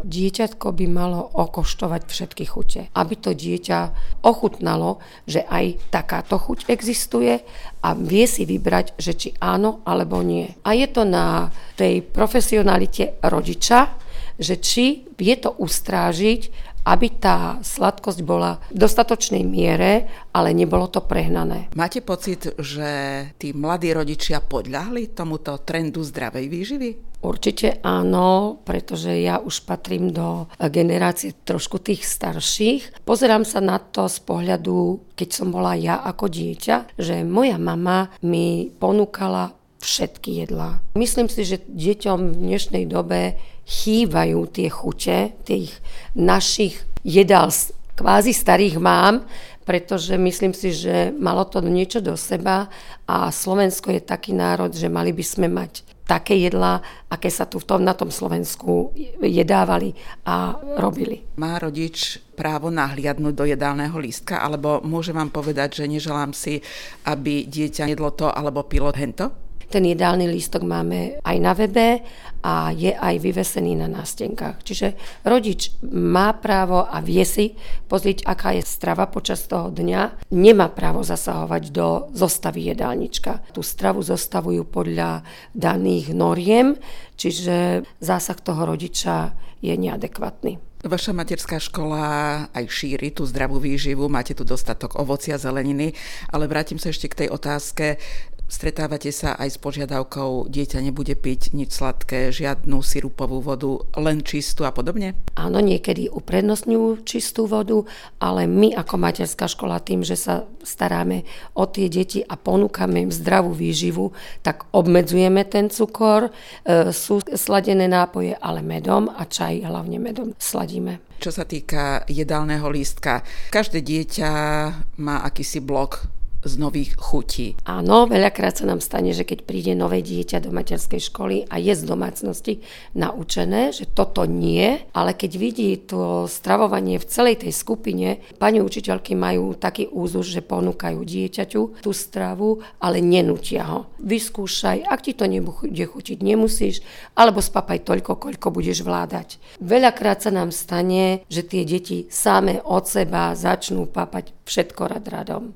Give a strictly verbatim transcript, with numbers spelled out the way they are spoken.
dieťatko by malo okoštovať všetky chute. Aby to dieťa ochutnalo, že aj takáto chuť existuje a vie si vybrať, že či áno alebo nie. A je to na tej profesionalite rodiča, že či vie to ustrážiť, aby tá sladkosť bola v dostatočnej miere, ale nebolo to prehnané. Máte pocit, že tí mladí rodičia podľahli tomuto trendu zdravej výživy? Určite áno, pretože ja už patrím do generácie trošku tých starších. Pozerám sa na to z pohľadu, keď som bola ja ako dieťa, že moja mama mi ponúkala všetky jedlá. Myslím si, že deťom v dnešnej dobe chýbajú tie chute tých našich jedál kvázi starých mám, pretože myslím si, že malo to niečo do seba a Slovensko je taký národ, že mali by sme mať také jedlá, aké sa tu v tom, na tom Slovensku jedávali a robili. Má rodič právo nahliadnúť do jedálneho lístka, alebo môže vám povedať, že neželám si, aby dieťa jedlo to alebo pilo hento? Ten jedálny lístok máme aj na webe a je aj vyvesený na nástenkách. Čiže rodič má právo a vie si pozrieť, aká je strava počas toho dňa. Nemá právo zasahovať do zostavy jedálnička. Tú stravu zostavujú podľa daných noriem, čiže zásah toho rodiča je neadekvátny. Vaša materská škola aj šíri tú zdravú výživu, máte tu dostatok ovocia, zeleniny, ale vrátim sa ešte k tej otázke. Stretávate sa aj s požiadavkou, dieťa nebude piť nič sladké, žiadnu sirupovú vodu, len čistú a podobne? Áno, niekedy uprednostňujú čistú vodu, ale my ako materská škola tým, že sa staráme o tie deti a ponúkame im zdravú výživu, tak obmedzujeme ten cukor, e, sú sladené nápoje, ale medom a čaj hlavne medom sladíme. Čo sa týka jedálneho lístka, každé dieťa má akýsi blok z nových chutí. Áno, veľakrát sa nám stane, že keď príde nové dieťa do materskej školy a je z domácnosti naučené, že toto nie, ale keď vidí to stravovanie v celej tej skupine, pani učiteľky majú taký úzus, že ponúkajú dieťaťu tú stravu, ale nenútia ho. Vyskúšaj, ak ti to nebude chutiť, nemusíš, alebo spapaj toľko, koľko budeš vládať. Veľakrát sa nám stane, že tie deti same od seba začnú papať všetko rad radom.